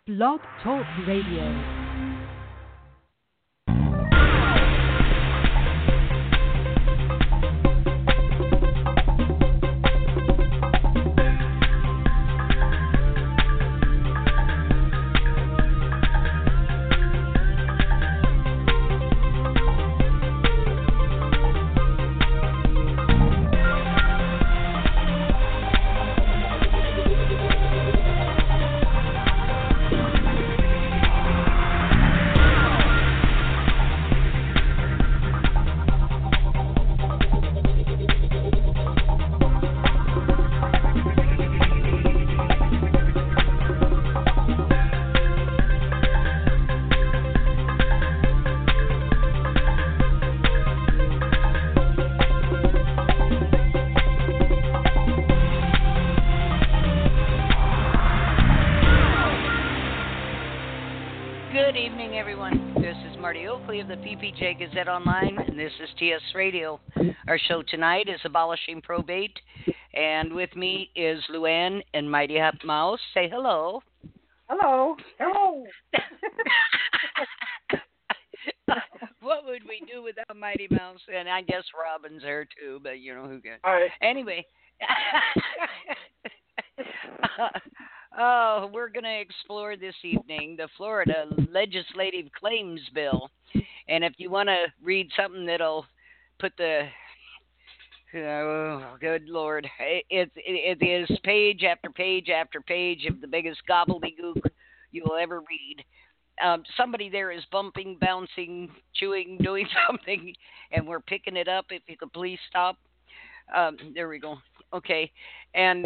Blog Talk Radio. Of the PPJ Gazette Online, and this is TS Radio. Our show tonight is Abolishing Probate, and with me is Luann and Mighty Hop Mouse. Say hello. Hello. Hello. What would we do without Mighty Mouse? And I guess Robin's there too, but you know who can. All right. Anyway. We're going to explore this evening the Florida Legislative Claims Bill. And if you want to read something that'll put the, good Lord, it is page after page after page of the biggest gobbledygook you will ever read. Somebody there is bumping, bouncing, chewing, doing something, and we're picking it up. If you could please stop. There we go. Okay. And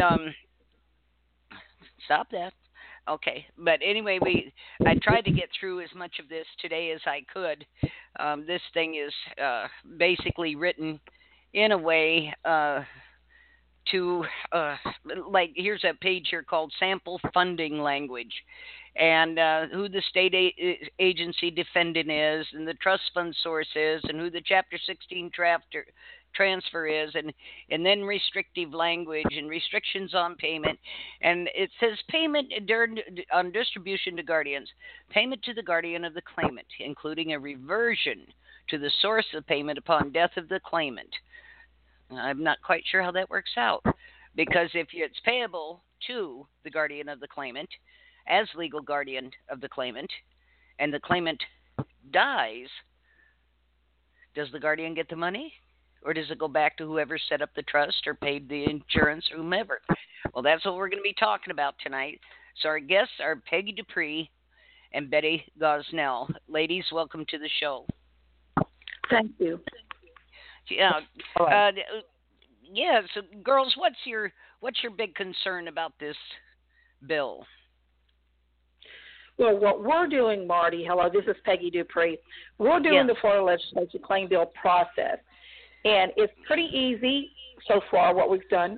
stop that. Okay, but anyway, I tried to get through as much of this today as I could. This thing is basically written in a way to, like, here's a page here called Sample Funding Language, and who the state agency defendant is, and the trust fund source is, and who the Chapter 16 transfer is, and then restrictive language and restrictions on payment. And it says payment on distribution to guardians, payment to the guardian of the claimant, including a reversion to the source of payment upon death of the claimant. I'm not quite sure how that works out, because if it's payable to the guardian of the claimant as legal guardian of the claimant, and the claimant dies, does the guardian get the money? Or does it go back to whoever set up the trust or paid the insurance or whomever? Well, that's what we're going to be talking about tonight. So our guests are Peggy Dupree and Betty Gosnell. Ladies, welcome to the show. Thank you. Yeah. So girls, what's your big concern about this bill? Well, what we're doing, Marty, hello, this is Peggy Dupree. We're doing the Florida Legislative Claim Bill process. And it's pretty easy so far, what we've done.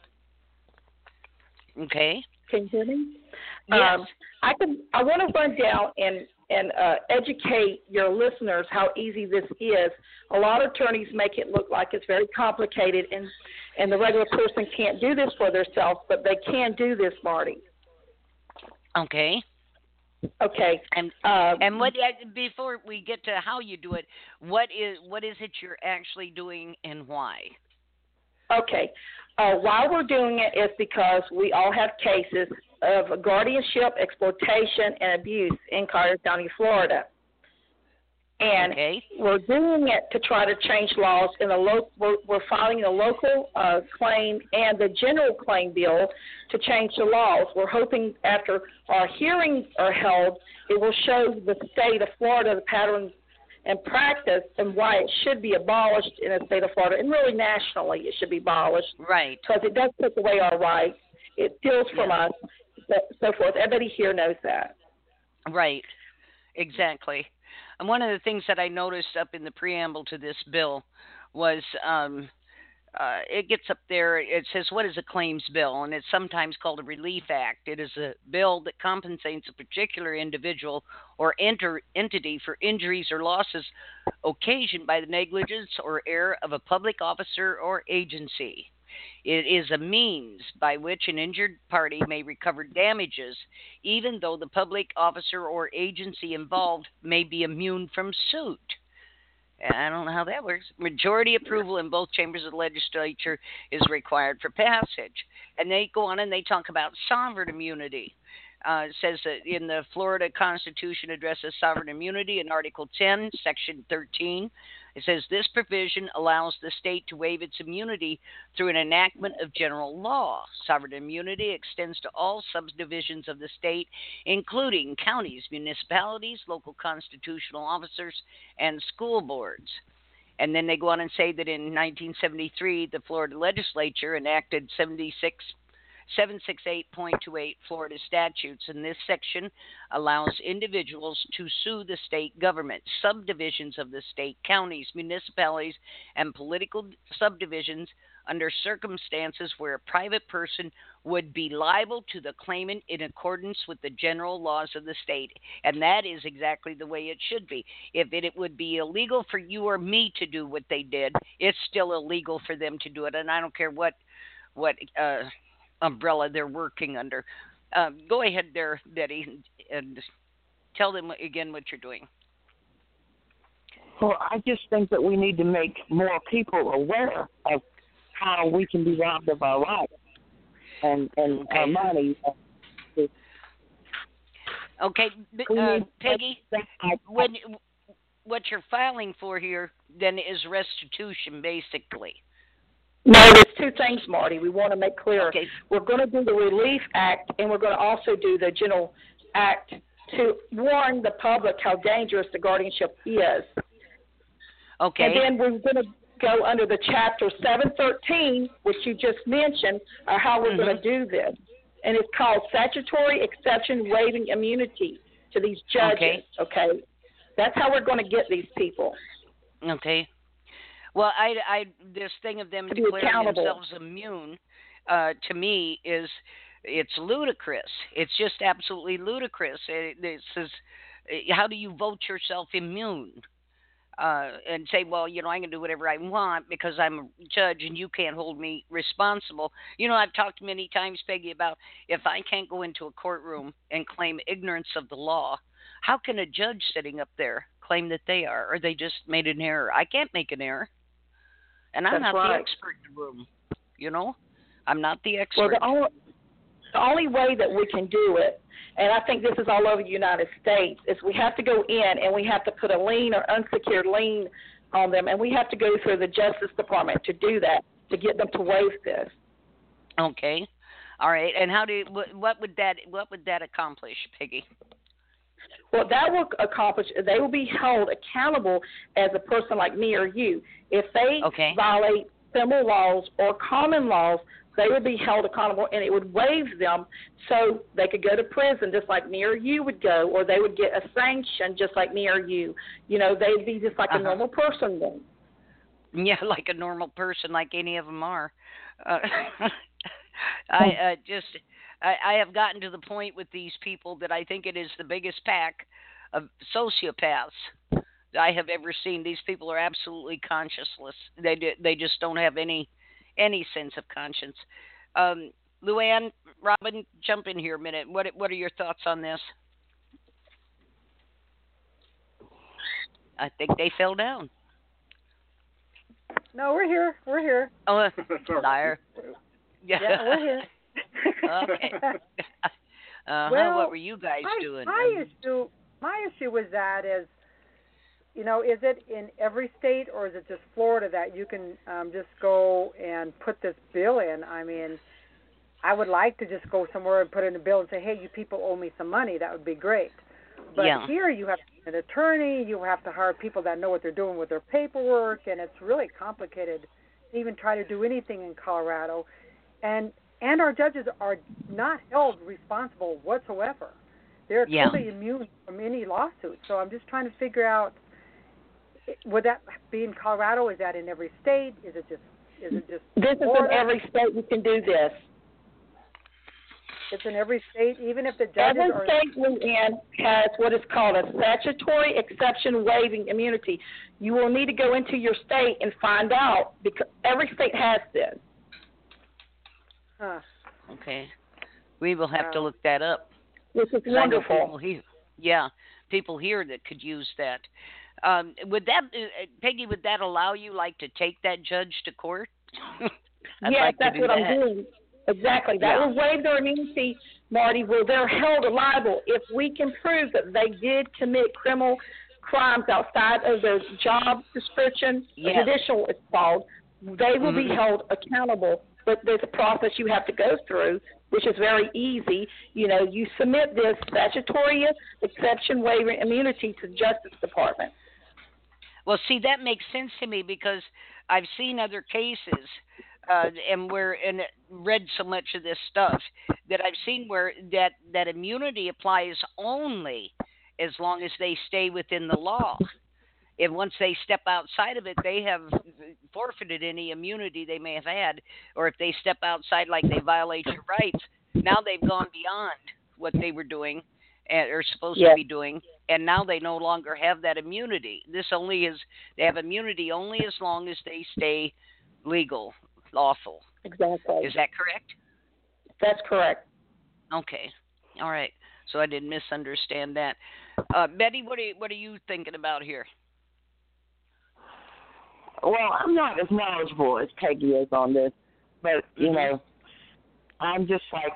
Okay. Can you hear me? Yes. I want to run down and educate your listeners how easy this is. A lot of attorneys make it look like it's very complicated, and the regular person can't do this for themselves, but they can do this, Marty. Okay. Okay. And what, before we get to how you do it, what is it you're actually doing and why? Okay. Why we're doing it is because we all have cases of guardianship, exploitation, and abuse in Collier County, Florida. And we're doing it to try to change laws in the we're filing the local claim and the general claim bill to change the laws. We're hoping after our hearings are held, it will show the state of Florida the patterns and practice and why it should be abolished in the state of Florida, and really nationally it should be abolished. Right. Because it does take away our rights. It steals from us, so forth. Everybody here knows that. Right. Exactly. And one of the things that I noticed up in the preamble to this bill was it gets up there, it says, what is a claims bill? And it's sometimes called a relief act. It is a bill that compensates a particular individual or entity for injuries or losses occasioned by the negligence or error of a public officer or agency. It is a means by which an injured party may recover damages, even though the public officer or agency involved may be immune from suit. I don't know how that works. Majority approval in both chambers of the legislature is required for passage. And they go on and they talk about sovereign immunity. It says that in the Florida Constitution addresses sovereign immunity in Article 10, Section 13. It says this provision allows the state to waive its immunity through an enactment of general law. Sovereign immunity extends to all subdivisions of the state, including counties, municipalities, local constitutional officers, and school boards. And then they go on and say that in 1973, the Florida legislature enacted 768.28 Florida statutes, and this section allows individuals to sue the state government, subdivisions of the state, counties, municipalities, and political subdivisions under circumstances where a private person would be liable to the claimant in accordance with the general laws of the state. And that is exactly the way it should be. If it would be illegal for you or me to do what they did, it's still illegal for them to do it. And I don't care what umbrella they're working under. Go ahead there, Betty, and tell them again what you're doing. Well, I just think that we need to make more people aware of how we can be robbed of our rights and our money. Okay, Peggy, what you're filing for here then is restitution, basically. No, there's two things, Marty. We want to make clear. Okay. We're going to do the Relief Act, and we're going to also do the General Act to warn the public how dangerous the guardianship is. Okay. And then we're going to go under the Chapter 713, which you just mentioned, how we're going to do this. And it's called Statutory Exception Waiving Immunity to these judges. Okay. That's how we're going to get these people. Okay. Well, this thing of them declaring themselves immune, to me, it's ludicrous. It's just absolutely ludicrous. It says, how do you vote yourself immune? And say, well, I can do whatever I want because I'm a judge and you can't hold me responsible. I've talked many times, Peggy, about if I can't go into a courtroom and claim ignorance of the law, how can a judge sitting up there claim that they are, or they just made an error? I can't make an error. And I'm not the expert in the room, I'm not the expert. Well, the only way that we can do it, and I think this is all over the United States, is we have to go in and we have to put a lien or unsecured lien on them, and we have to go through the Justice Department to do that, to get them to waive this. Okay. All right. And what would that accomplish, Peggy? Well, that will accomplish, they will be held accountable as a person like me or you. If they violate civil laws or common laws, they would be held accountable, and it would waive them so they could go to prison just like me or you would go, or they would get a sanction just like me or you. They'd be just like a normal person then. Yeah, like a normal person, like any of them are. I have gotten to the point with these people that I think it is the biggest pack of sociopaths I have ever seen. These people are absolutely conscienceless. They just don't have any sense of conscience. Luann, Robin, jump in here a minute. What are your thoughts on this? I think they fell down. No, we're here. Oh, liar. Yeah, we're here. Okay. Well, what were you guys doing? My issue with that is, is it in every state or is it just Florida that you can just go and put this bill in? I mean, I would like to just go somewhere and put in a bill and say, hey, you people owe me some money. That would be great. But here you have an attorney. You have to hire people that know what they're doing with their paperwork, and it's really complicated to even try to do anything in Colorado. And our judges are not held responsible whatsoever. They're totally immune from any lawsuit. So I'm just trying to figure out, would that be in Colorado? Is that in every state? Is it just This Florida? Is in every state you can do this. It's in every state, even if the judges Every state we're in has what is called a statutory exception waiving immunity. You will need to go into your state and find out, because every state has this. Huh. Okay. We will have to Wow. look that up. which is 'Cause I know wonderful. people here. Yeah, people here that could use that. Would that, Peggy? Would that allow you, like, to take that judge to court? I'd Yes, like to that's do what I'm that. doing. Exactly. That Yeah. will waive their immunity, Marty, where they're held liable if we can prove that they did commit criminal crimes outside of their job description, Yes. judicial it's called. They will be Mhm. held accountable. But there's a process you have to go through, which is very easy. You know, you submit this statutory exception waiver immunity to the Justice Department. Well, see, that makes sense to me because I've seen other cases, and read so much of this stuff that I've seen where that immunity applies only as long as they stay within the law. And once they step outside of it, they have forfeited any immunity they may have had. Or if they step outside, like they violate your rights, now they've gone beyond what they were doing and are supposed to Yes, be doing, and now they no longer have that immunity. They have immunity only as long as they stay legal, lawful. exactly. Is that correct? That's correct. Okay. All right. So I didn't misunderstand that. Betty, what are you thinking about here? Well, I'm not as knowledgeable as Peggy is on this, but you Mhm. know, I'm just like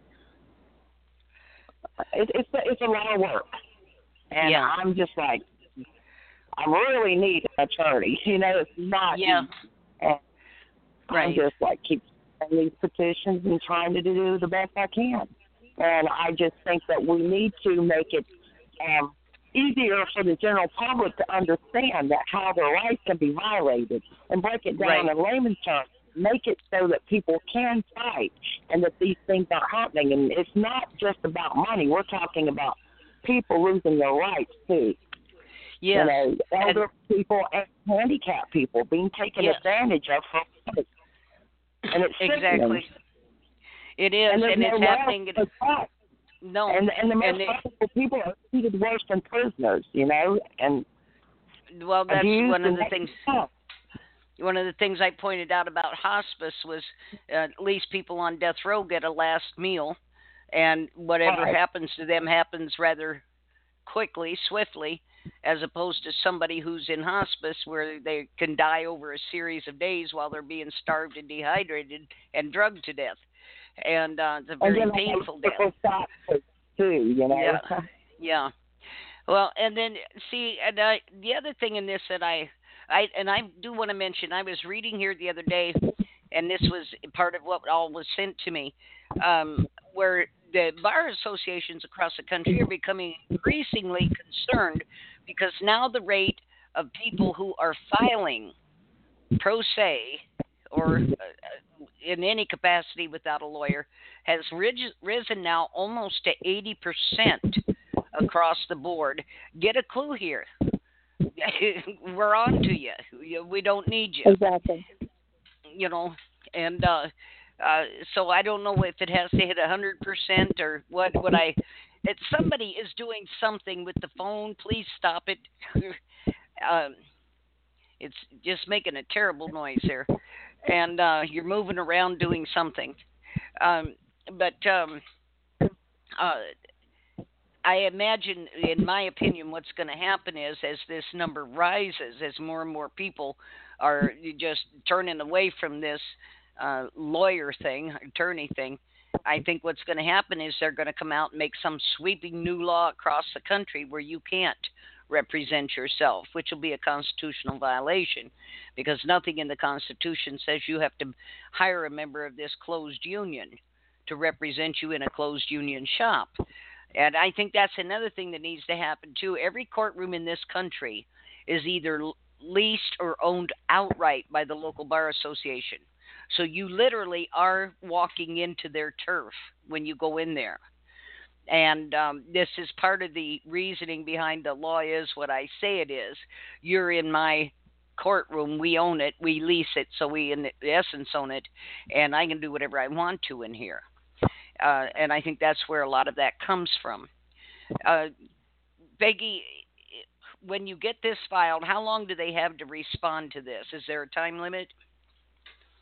it's a lot of work, and Yeah. I'm just like I really need an attorney. You know, it's not. Yeah. And I'm Right. just like keep sending these petitions and trying to do the best I can, and I just think that we need to make it easier for the general public to understand that how their rights can be violated and break it down Right. in layman's terms. Make it so that people can fight and that these things aren't happening. And it's not just about money. We're talking about people losing their rights too. Yes. You know, elder people and handicapped people being taken Yes. advantage of for money. And it's Exactly. sickening. It is, And there's and no it's happening. law for that. No. And the most they- vulnerable people are treated worse than prisoners, you know, and well, that's abused one of and the things. One of the things I pointed out about hospice was at least people on death row get a last meal, and whatever Right. happens to them happens rather quickly, swiftly, as opposed to somebody who's in hospice where they can die over a series of days while they're being starved and dehydrated and drugged to death. And it's a And very then painful death. people stop too, you know. Yeah. Yeah. Well, and then see, and the other thing in this that I do want to mention, I was reading here the other day, and this was part of what all was sent to me, where the bar associations across the country are becoming increasingly concerned because now the rate of people who are filing pro se or in any capacity without a lawyer has risen now almost to 80% across the board. Get a clue here. We're on to you. We don't need you. Exactly. You know, and so I don't know if it has to hit 100% or what. If somebody is doing something with the phone, please stop it. It's just making a terrible noise there, and you're moving around doing something. But I imagine, in my opinion, what's going to happen is as this number rises, as more and more people are just turning away from this lawyer thing, attorney thing, I think what's going to happen is they're going to come out and make some sweeping new law across the country where you can't represent yourself, which will be a constitutional violation because nothing in the Constitution says you have to hire a member of this closed union to represent you in a closed union shop. And I think that's another thing that needs to happen too. Every courtroom in this country is either leased or owned outright by the local bar association. So you literally are walking into their turf when you go in there. And this is part of the reasoning behind the law is what I say it is. You're in my courtroom. We own it. We lease it. So we, in essence, own it. And I can do whatever I want to in here. And I think that's where a lot of that comes from. Peggy, when you get this filed, how long do they have to respond to this? Is there a time limit?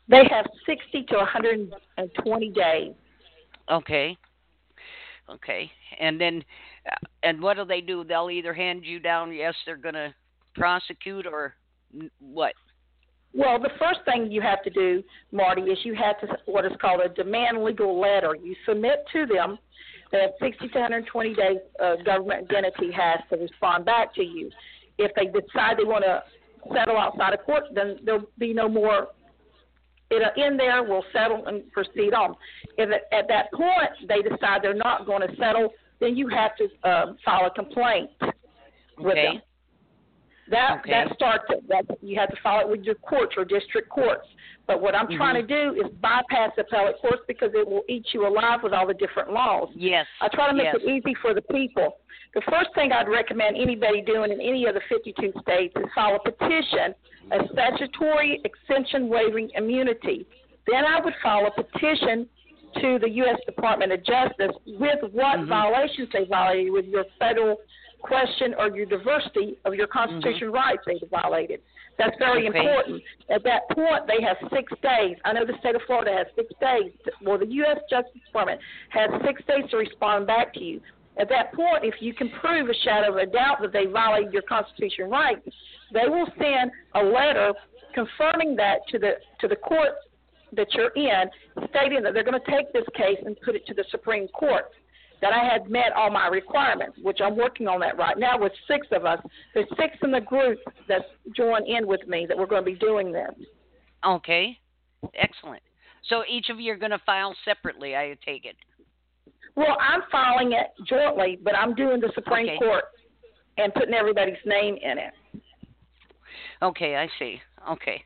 They have 60 to 120 days. Okay. Okay. And then, and what do they do? They'll either hand you down, yes, they're going to prosecute, or what? Well, the first thing you have to do, Marty, is you have to what is called a demand legal letter. You submit to them that 60 to 120 days government entity has to respond back to you. If they decide they want to settle outside of court, then there'll be no more. It'll end there. We'll settle and proceed on. If at that point they decide they're not going to settle, then you have to file a complaint with them. That starts it. You have to file it with your courts or district courts. But what I'm trying to do is bypass appellate courts because it will eat you alive with all the different laws. Yes. I try to make it easy for the people. The first thing I'd recommend anybody doing in any of the 52 states is file a petition, a statutory extension waiving immunity. Then I would file a petition to the U.S. Department of Justice with what violations they violated with your federal question or your diversity of your constitutional rights they violated. That's very important. At that point, they have 6 days. I know the state of Florida has 6 days. Well, the U.S. Justice Department has 6 days to respond back to you. At that point, if you can prove a shadow of a doubt that they violated your constitutional rights, they will send a letter confirming that to the court that you're in, stating that they're going to take this case and put it to the Supreme Court, that I had met all my requirements, which I'm working on that right now with 6 of us. There's 6 in the group that's joined in with me that we're going to be doing this. Okay. Excellent. So each of you are going to file separately, I take it. Well, I'm filing it jointly, but I'm doing the Supreme Court and putting everybody's name in it. Okay, I see. Okay.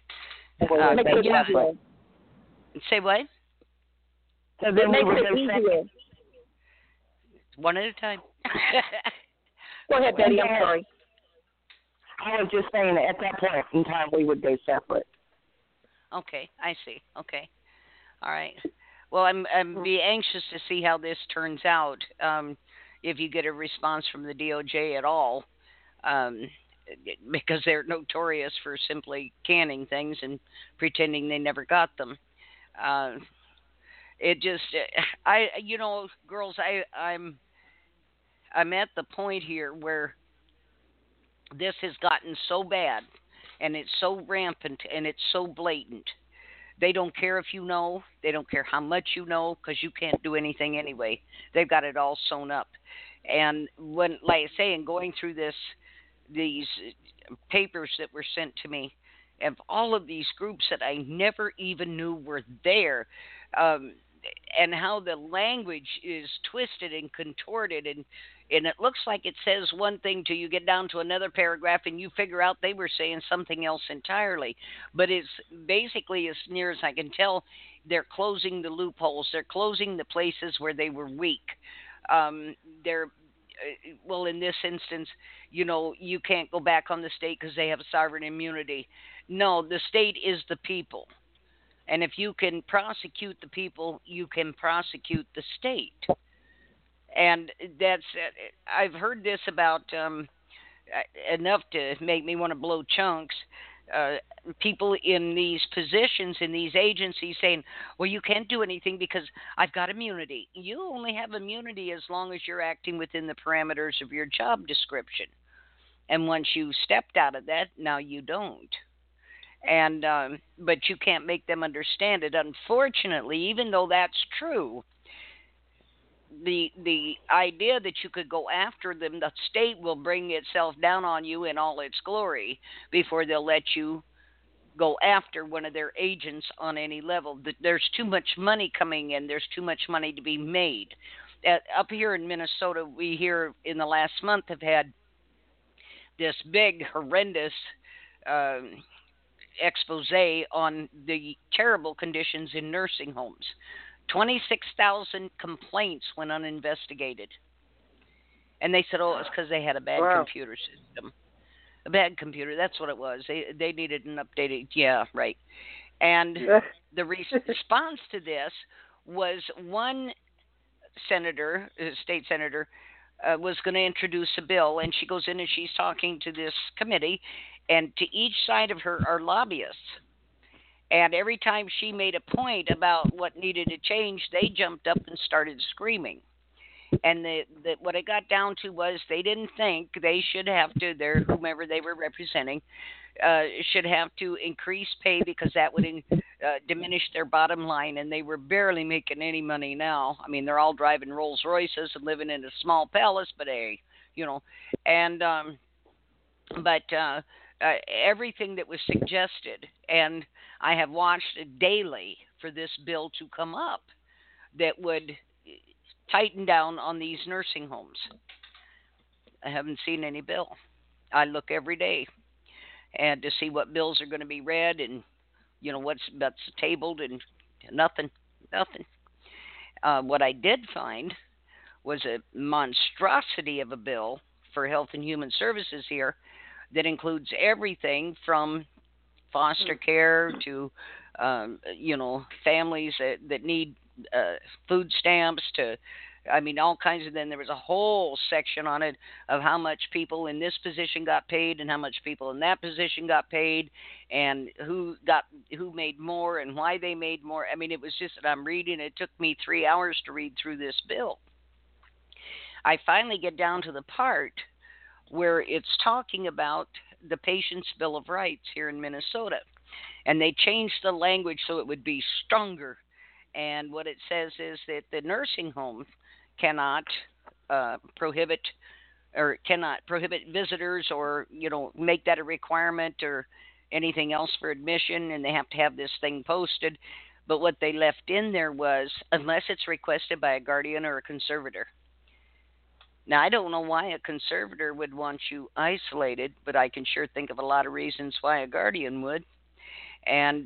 Say what? So then makes it easier. One at a time. Go ahead, Betty. I'm sorry. I was just saying that at that point in time we would go separate. Okay, I see. Okay. All right. Well, I'm be anxious to see how this turns out. If you get a response from the DOJ at all, because they're notorious for simply canning things and pretending they never got them. It just, girls, I'm at the point here where this has gotten so bad, and it's so rampant, and it's so blatant. They don't care if you know. They don't care how much you know, because you can't do anything anyway. They've got it all sewn up. And when, like I say, in going through these papers that were sent to me, of all of these groups that I never even knew were there, and how the language is twisted and contorted, and it looks like it says one thing till you get down to another paragraph and you figure out they were saying something else entirely. But it's basically, as near as I can tell, they're closing the loopholes. They're closing the places where they were weak. Well, in this instance, you can't go back on the state because they have sovereign immunity. No, the state is the people. And if you can prosecute the people, you can prosecute the state. And I've heard this about enough to make me want to blow chunks. People in these positions, in these agencies saying, well, you can't do anything because I've got immunity. You only have immunity as long as you're acting within the parameters of your job description. And once you stepped out of that, now you don't. And but you can't make them understand it. Unfortunately, even though that's true, the idea that you could go after them, the state will bring itself down on you in all its glory before they'll let you go after one of their agents on any level. There's too much money coming in. There's too much money to be made. Up here in Minnesota, we here in the last month have had this big, horrendous expose on the terrible conditions in nursing homes. 26,000 complaints went uninvestigated. And they said, oh, it's because they had a bad computer system. A bad computer, that's what it was. They needed an updated, yeah, right. And the response to this was one senator, state senator, was going to introduce a bill, and she goes in and she's talking to this committee, and to each side of her are lobbyists. And every time she made a point about what needed to change, they jumped up and started screaming. And what it got down to was they didn't think they should have to, whomever they were representing, should have to increase pay because that would diminish their bottom line, and they were barely making any money now. I mean, they're all driving Rolls Royces and living in a small palace, but hey, and but everything that was suggested, and I have watched daily for this bill to come up that would tighten down on these nursing homes. I haven't seen any bill. I look every day and to see what bills are going to be read and what's tabled, and nothing. What I did find was a monstrosity of a bill for Health and Human Services here that includes everything from foster care to families that need food stamps to, all kinds of. Then there was a whole section on it of how much people in this position got paid and how much people in that position got paid, and who made more and why they made more. It was just that I'm reading. It took me 3 hours to read through this bill. I finally get down to the part where it's talking about the Patient's Bill of Rights here in Minnesota, and they changed the language so it would be stronger. And what it says is that the nursing home cannot prohibit visitors or make that a requirement or anything else for admission, and they have to have this thing posted. But what they left in there was, unless it's requested by a guardian or a conservator. Now, I don't know why a conservator would want you isolated, but I can sure think of a lot of reasons why a guardian would. And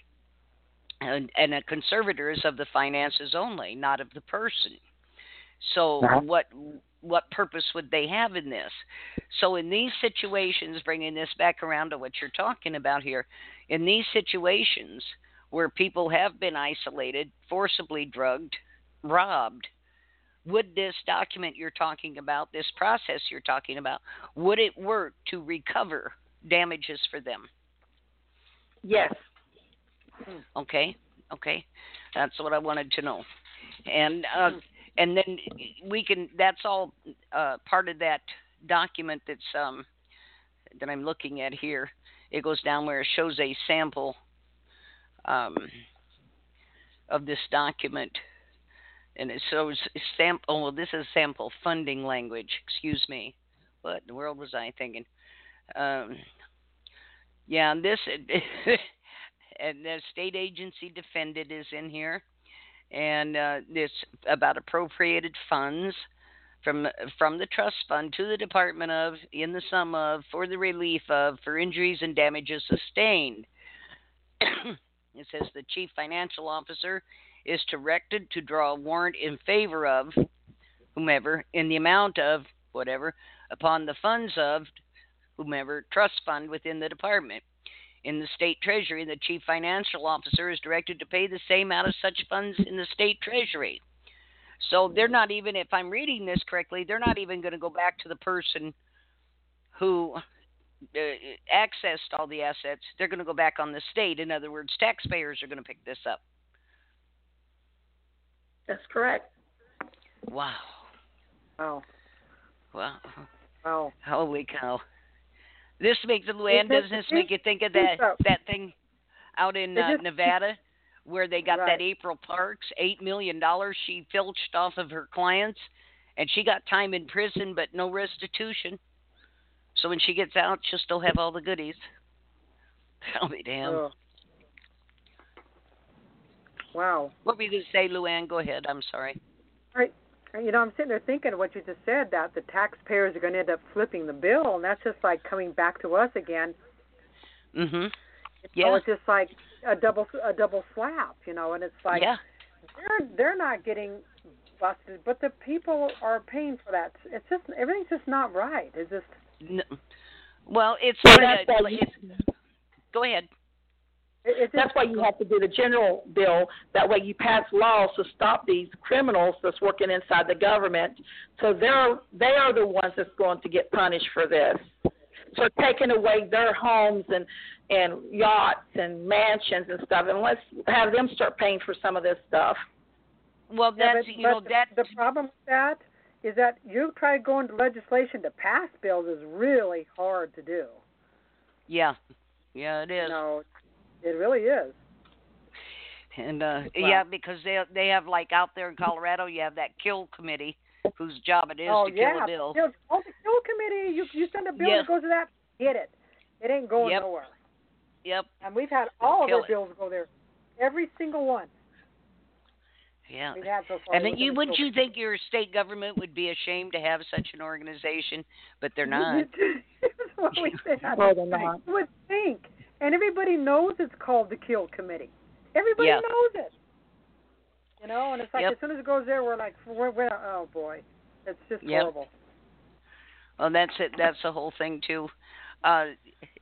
a conservator is of the finances only, not of the person. So what purpose would they have in this? So in these situations, bringing this back around to what you're talking about here, in these situations where people have been isolated, forcibly drugged, robbed, would this document you're talking about, this process you're talking about, would it work to recover damages for them? Yes. Okay. That's what I wanted to know. And then we can. That's all part of that document that's that I'm looking at here. It goes down where it shows a sample of this document, and it shows sample. Oh, well, this is sample funding language. Excuse me. What in the world was I thinking? Yeah, this. And the state agency defended is in here, and this about appropriated funds from the trust fund to the department of, in the sum of, for the relief of, for injuries and damages sustained. It says the chief financial officer is directed to draw a warrant in favor of whomever in the amount of whatever upon the funds of whomever trust fund within the department. In the state treasury, the chief financial officer is directed to pay the same amount of such funds in the state treasury. So they're not even, if I'm reading this correctly, they're not even going to go back to the person who accessed all the assets. They're going to go back on the state. In other words, taxpayers are going to pick this up. That's correct. Wow. Wow. Wow. Wow. Holy cow. This makes make you think of that thing out in Nevada where they got that April Parks, $8 million she filched off of her clients, and she got time in prison but no restitution. So when she gets out, she'll still have all the goodies. I'll be damned. Oh. Wow. What were you going to say, Luann? Go ahead. I'm sorry. All right. I'm sitting there thinking what you just said, that the taxpayers are going to end up flipping the bill, and that's just like coming back to us again. Mm-hmm. Yeah. It's just like a double slap, and it's like they're not getting busted, but the people are paying for that. It's just everything's just not right. It's just. No. Well, it's. Go ahead. That's why you have to do the general bill. That way you pass laws to stop these criminals that's working inside the government. So they are the ones that's going to get punished for this. start taking away their homes and yachts and mansions and stuff, and let's have them start paying for some of this stuff. Well, that's the problem with that is that you try to go into legislation to pass bills is really hard to do. Yeah, it is. No, it really is. And yeah, because they have, like, out there in Colorado, you have that kill committee whose job it is to kill a bill. The kill committee. You send a bill that goes to that, get it. It ain't going nowhere. Yep. And we've had all of our bills go there, every single one. Yeah. We've had so far. And then wouldn't you think your state government would be ashamed to have such an organization? But they're not. That's what we said. Well, they're not. You would think. And everybody knows it's called the kill committee. Everybody knows it. You know, and it's like as soon as it goes there, we're like, oh boy, it's just horrible. Well, that's it. That's the whole thing too. I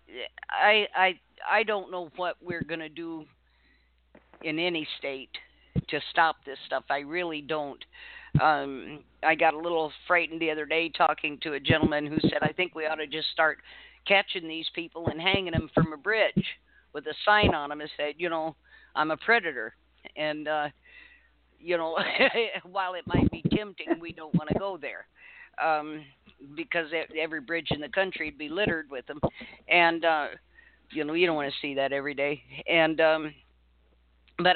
don't know what we're gonna do in any state to stop this stuff. I really don't. I got a little frightened the other day talking to a gentleman who said, I think we ought to just start catching these people and hanging them from a bridge with a sign on them that said, you know, I'm a predator. And, you know, while it might be tempting, we don't want to go there because every bridge in the country would be littered with them. And, you know, you don't want to see that every day. And, but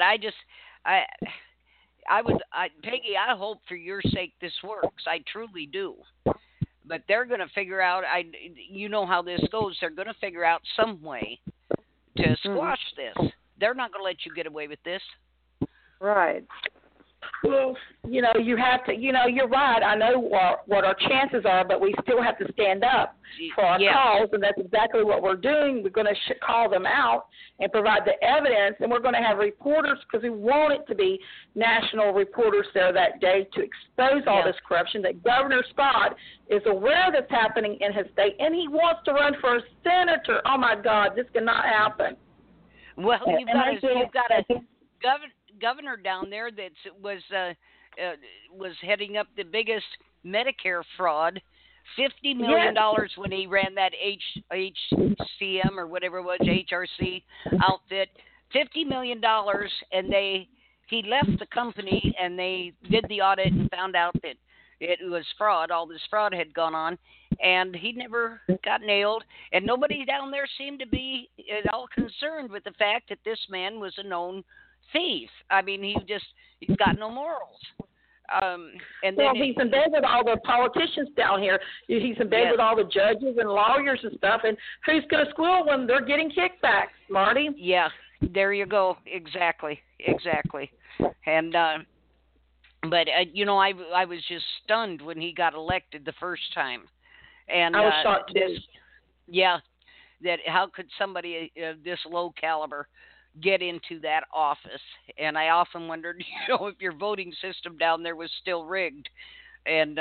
Peggy, I hope for your sake this works. I truly do. But they're going to figure out, you know how this goes, they're going to figure out some way to squash this. They're not going to let you get away with this. Right. Well, you know, you have to, you know, you're right. I know what our chances are, but we still have to stand up for our cause, and that's exactly what we're doing. We're going to call them out and provide the evidence, and we're going to have reporters because we want it to be national reporters there that day to expose all this corruption, that Governor Scott is aware that's happening in his state, and he wants to run for a senator. Oh, my God, this cannot happen. Well, you've got a governor down there that was heading up the biggest Medicare fraud, $50 million when he ran that HCM or whatever it was, HRC outfit, $50 million, and he left the company and they did the audit and found out that it was fraud. All this fraud had gone on, and he never got nailed. And nobody down there seemed to be at all concerned with the fact that this man was a known thief. I mean, he's got no morals. And then he's in bed with all the politicians down here. He's in bed with all the judges and lawyers and stuff. And who's going to squeal when they're getting kickbacks, Marty? Yeah, there you go. Exactly. And but you know, I was just stunned when he got elected the first time. And I was shocked too. That how could somebody this low caliber get into that office? And I often wondered, you know, if your voting system down there was still rigged. And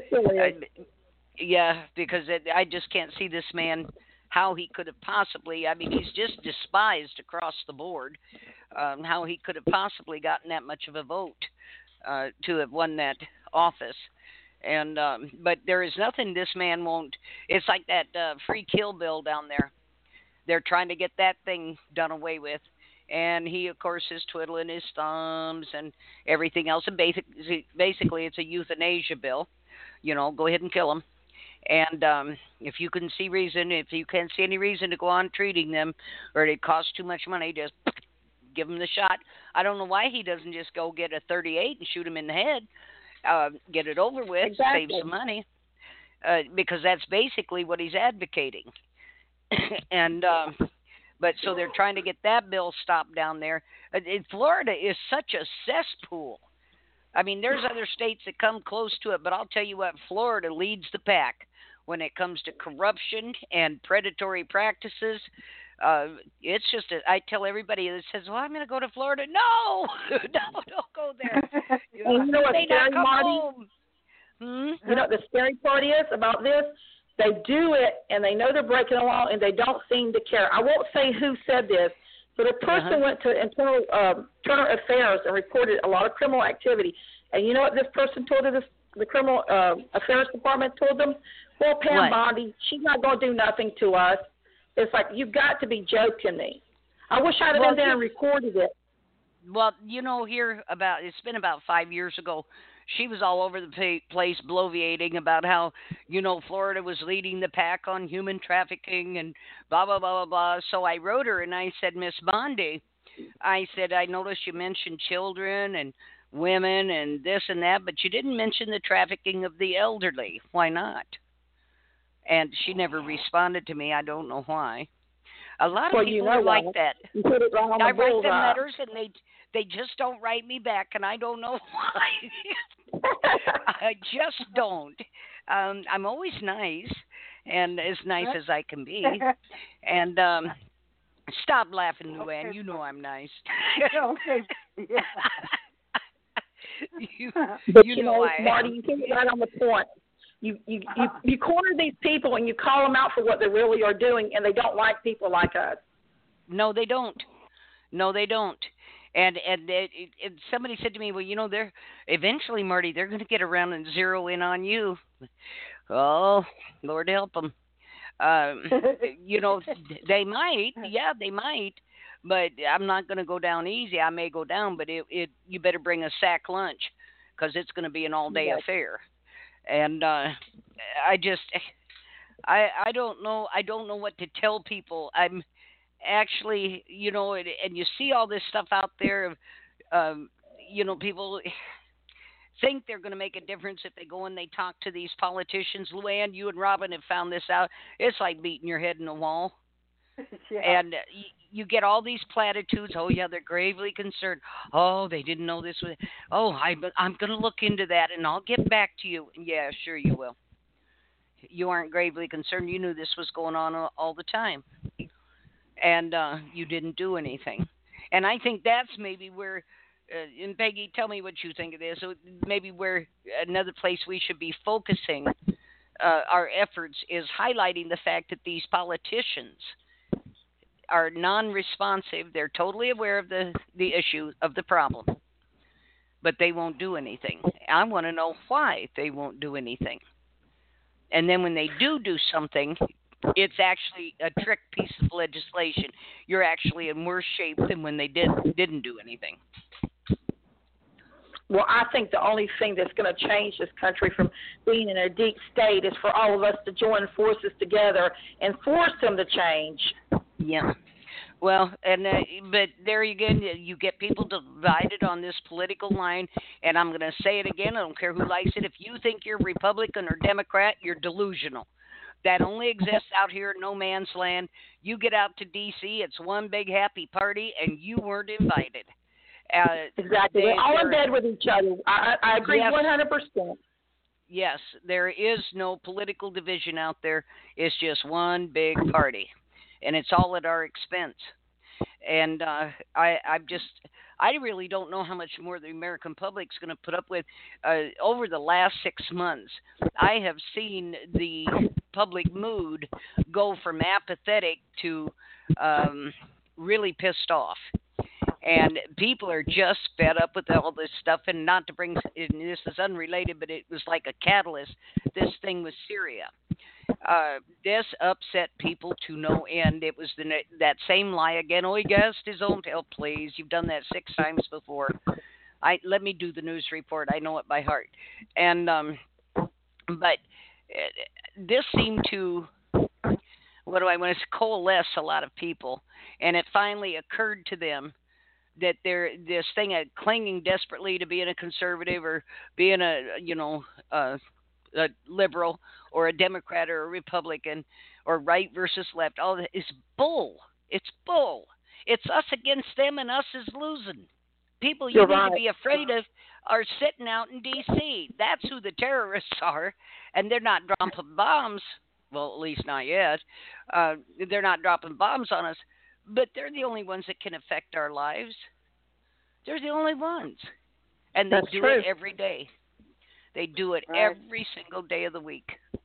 because I just can't see this man, how he could have possibly, I mean, he's just despised across the board, how he could have possibly gotten that much of a vote to have won that office. And but there is nothing this man won't. It's like that free kill bill down there. They're trying to get that thing done away with. And he, of course, is twiddling his thumbs and everything else. And basically, it's a euthanasia bill. You know, go ahead and kill them. And if you can't see any reason to go on treating them, or it costs too much money, just give them the shot. I don't know why he doesn't just go get a .38 and shoot him in the head, get it over with, save some money, because that's basically what he's advocating. And but so they're trying to get that bill stopped down there. Florida is such a cesspool. I mean, there's other states that come close to it, but I'll tell you what, Florida leads the pack when it comes to corruption and predatory practices. It's just, I tell everybody that says, well, I'm going to go to Florida. No, don't go there. You know what's scary, Marty? You know what the scary part is about this? They do it, and they know they're breaking the law, and they don't seem to care. I won't say who said this, but a person went to Internal Affairs and reported a lot of criminal activity. And you know what this person told the criminal affairs department told them, well, Pam What? Bondi, she's not going to do nothing to us. It's like, you've got to be joking me. I wish I'd have been there and recorded it. Well, it's been about 5 years ago. She was all over the place bloviating about how, Florida was leading the pack on human trafficking and blah, blah, blah, blah, blah. So I wrote her and I said, Miss Bondi, I said, I noticed you mentioned children and women and this and that, but you didn't mention the trafficking of the elderly. Why not? And she never responded to me. I don't know why. A lot of people are like that. You put it right on I the write them bullseye. letters and they just don't write me back, and I don't know why. I just don't. I'm always nice, and as nice as I can be. And stop laughing, Luann. You know I'm nice. Okay. Yeah. But you know I Marty, am. you hit it right on the point. You corner these people and you call them out for what they really are doing, and they don't like people like us. No, they don't. No, they don't. And somebody said to me, well, they're eventually, Marty, they're going to get around and zero in on you. Oh, Lord help them. They might. Yeah, they might. But I'm not going to go down easy. I may go down, but you better bring a sack lunch because it's going to be an all-day affair. And I don't know. I don't know what to tell people. I'm actually, and you see all this stuff out there. People think they're going to make a difference if they go and they talk to these politicians. Luann, you and Robin have found this out. It's like beating your head in the wall. Yeah. And you get all these platitudes. Oh, yeah, they're gravely concerned. Oh, they didn't know this was. Oh, I'm going to look into that, and I'll get back to you. Yeah, sure you will. You aren't gravely concerned. You knew this was going on all the time. And you didn't do anything. And I think that's maybe where, and Peggy, tell me what you think of this, so maybe where another place we should be focusing our efforts is highlighting the fact that these politicians are non-responsive. They're totally aware of the issue of the problem, but they won't do anything. I want to know why they won't do anything. And then when they do something, it's actually a trick piece of legislation. You're actually in worse shape than when they didn't do anything. Well, I think the only thing that's going to change this country from being in a deep state is for all of us to join forces together and force them to change. Yeah. Well, and but there again, you get people divided on this political line, and I'm going to say it again. I don't care who likes it. If you think you're Republican or Democrat, you're delusional. That only exists out here in no man's land. You get out to D.C., it's one big happy party, and you weren't invited. Exactly. We're all in bed with each other. I agree 100%. Yes, there is no political division out there. It's just one big party, and it's all at our expense. And I really don't know how much more the American public's going to put up with. Over the last 6 months, I have seen the public mood go from apathetic to really pissed off. And people are just fed up with all this stuff. And not to bring, and this is unrelated, but it was like a catalyst, this thing with Syria. This upset people to no end. It was that same lie again. Oh, he gassed his own tail. Please, you've done that 6 times before. Let me do the news report. I know it by heart. And but this seemed to, coalesce a lot of people. And it finally occurred to them that this thing of clinging desperately to being a conservative or being a liberal or a Democrat or a Republican or right versus left, all that is bull. It's bull. It's us against them, and us is losing. People you need to be afraid of are sitting out in D.C. That's who the terrorists are, and they're not dropping bombs. Well, at least not yet. They're not dropping bombs on us, but they're the only ones that can affect our lives. They're the only ones, and they do it every day. They do it every single day of the week.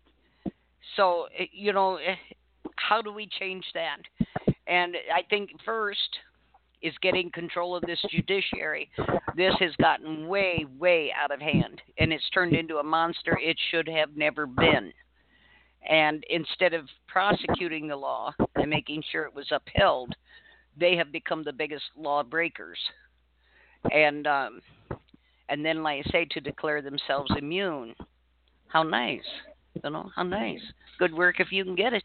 So, how do we change that? And I think first, is getting control of this judiciary. This has gotten way, way out of hand, and it's turned into a monster it should have never been. And instead of prosecuting the law and making sure it was upheld, they have become the biggest lawbreakers. And then, like I say, to declare themselves immune. How nice. How nice. Good work if you can get it.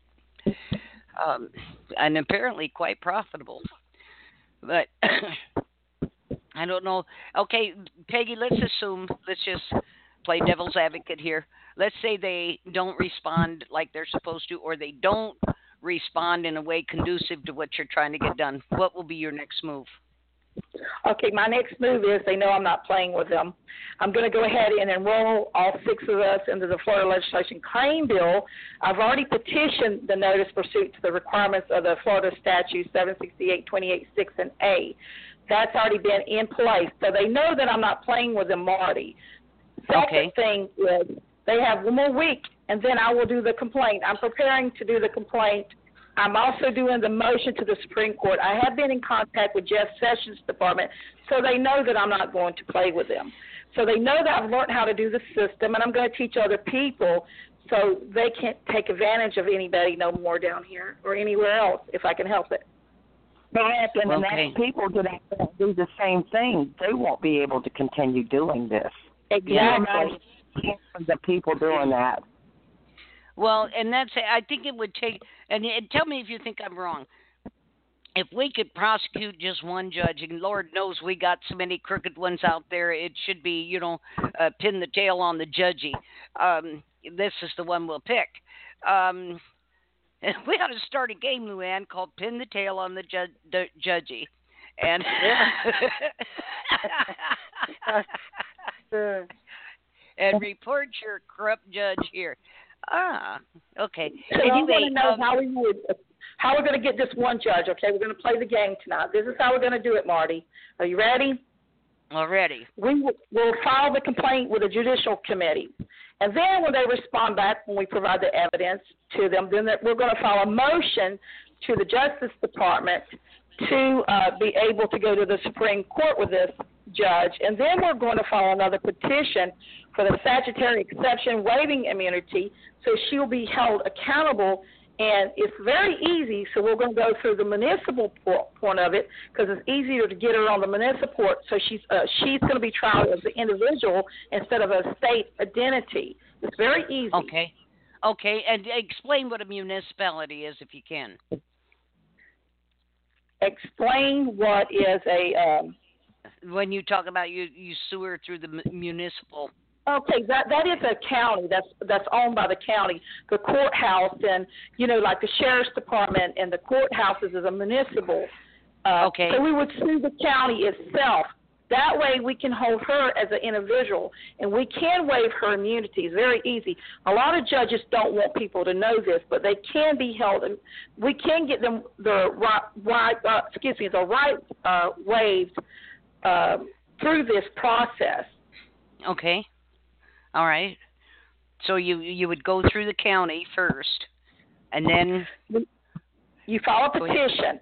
And apparently quite profitable. But I don't know. Okay, Peggy, let's just play devil's advocate here. Let's say they don't respond like they're supposed to, or they don't respond in a way conducive to what you're trying to get done. What will be your next move? Okay, my next move is they know I'm not playing with them. I'm going to go ahead and enroll all 6 of us into the Florida Legislation Claim Bill. I've already petitioned the notice pursuant to the requirements of the Florida Statute 768, 28, 6, and A. That's already been in place, so they know that I'm not playing with them, Marty. Second thing is they have one more week, and then I will do the complaint. I'm preparing to do the complaint. I'm also doing the motion to the Supreme Court. I have been in contact with Jeff Sessions' department, so they know that I'm not going to play with them. So they know that I've learned how to do the system, and I'm going to teach other people so they can't take advantage of anybody no more down here or anywhere else if I can help it. Correct, and the next people that do the same thing, they won't be able to continue doing this. Exactly. The people doing that. Well, and I think it would take, and tell me if you think I'm wrong. If we could prosecute just one judge, and Lord knows we got so many crooked ones out there, it should be, pin the tail on the judgy. This is the one we'll pick. And we ought to start a game, Luann, called Pin the Tail on the Judgy. And and report your corrupt judge here. Okay. So anyway, you want to know how we're going to get this one judge, okay? We're going to play the game tonight. This is how we're going to do it, Marty. Are you ready? Already. We will file the complaint with the Judicial Committee. And then when they respond back, when we provide the evidence to them, then we're going to file a motion to the Justice Department to be able to go to the Supreme Court with this judge. And then we're going to file another petition for the statutory exception waiving immunity, so she'll be held accountable. And it's very easy, so we're going to go through the municipal point of it because it's easier to get her on the municipal court. So she's going to be tried as an individual instead of a state identity. It's very easy. Okay, and explain what a municipality is if you can. Explain what is a... when you talk about you sue her through the municipal... Okay, that is a county that's owned by the county. The courthouse and like the sheriff's department and the courthouses is a municipal. Okay. So we would sue the county itself. That way we can hold her as an individual, and we can waive her immunity. It's very easy. A lot of judges don't want people to know this, but they can be held, and we can get them the right waived through this process. Okay. All right. So you would go through the county first, and then you file a petition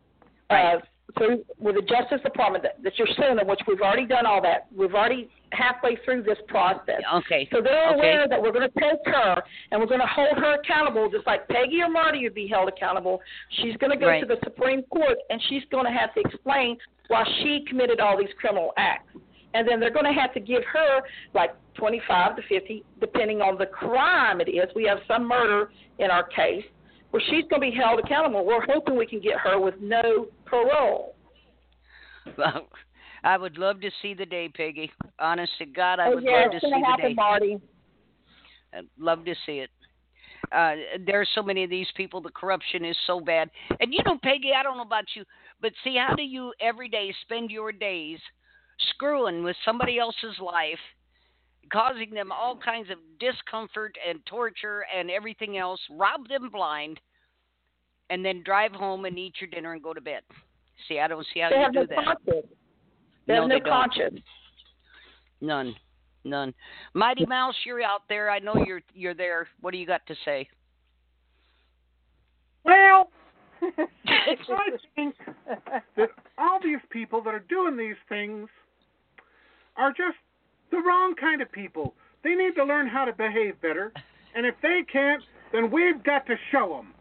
with the Justice Department that you're suing them, which we've already done all that. We've already halfway through this process. Okay. So they're aware that we're going to take her and we're going to hold her accountable, just like Peggy or Marty would be held accountable. She's going to go to the Supreme Court, and she's going to have to explain why she committed all these criminal acts. And then they're going to have to give her like 25 to 50, depending on the crime it is. We have some murder in our case where she's going to be held accountable. We're hoping we can get her with no parole. Well, I would love to see the day, Peggy. Honest to God, I would love to see the day. Marty. I'd love to see it. There are so many of these people. The corruption is so bad. And Peggy, I don't know about you, but see, how do you every day spend your days screwing with somebody else's life, causing them all kinds of discomfort and torture and everything else, rob them blind, and then drive home and eat your dinner and go to bed? See, I don't see how you do that. They have no conscience. None. Mighty Mouse, you're out there. I know you're there. What do you got to say? Well, I think that all these people that are doing these things are just the wrong kind of people. They need to learn how to behave better, and if they can't, then we've got to show them.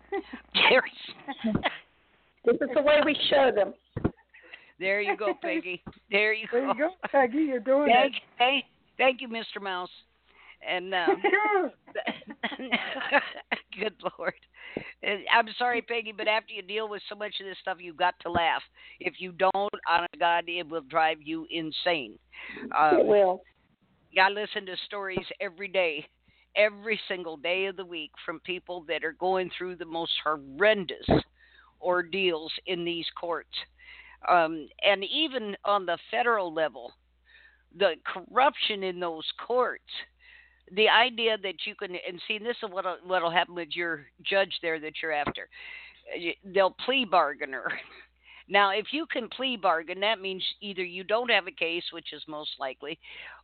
This is the way we show them. There you go, Peggy. There you go. There you go, Peggy. You're doing it. Thank you, Mr. Mouse. And good Lord. I'm sorry, Peggy, but after you deal with so much of this stuff, you've got to laugh. If you don't, honest to God, it will drive you insane. It will. I listen to stories every day, every single day of the week, from people that are going through the most horrendous ordeals in these courts. And even on the federal level, the corruption in those courts, the idea that you can, and see, this is what'll happen with your judge there that you're after. They'll plea bargain her. Now, if you can plea bargain, that means either you don't have a case, which is most likely,